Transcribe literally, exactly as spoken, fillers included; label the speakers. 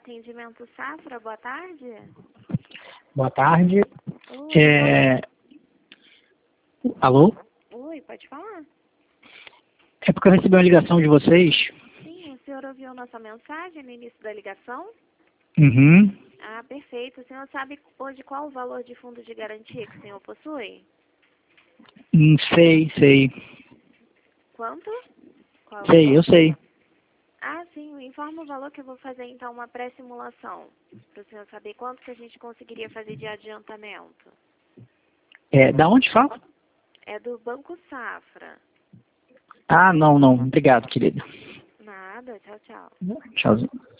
Speaker 1: atendimento Safra, boa tarde.
Speaker 2: Boa tarde.
Speaker 1: Oi,
Speaker 2: É... Alô?
Speaker 1: Oi, pode falar?
Speaker 2: É porque eu recebi uma ligação de vocês.
Speaker 1: Sim, o senhor ouviu nossa mensagem no início da ligação?
Speaker 2: Uhum.
Speaker 1: Ah, perfeito. O senhor sabe hoje qual o valor de fundo de garantia que o senhor possui?
Speaker 2: Hum, sei, sei.
Speaker 1: Quanto? Qual é o
Speaker 2: Sei, eu
Speaker 1: valor?
Speaker 2: sei.
Speaker 1: Ah, sim, informa o valor que eu vou fazer então uma pré-simulação, para o senhor saber quanto que a gente conseguiria fazer de adiantamento.
Speaker 2: É, da onde fala?
Speaker 1: É do Banco Safra.
Speaker 2: Ah, não, não. Obrigado, querida.
Speaker 1: Nada, tchau, tchau.
Speaker 2: Tchauzinho.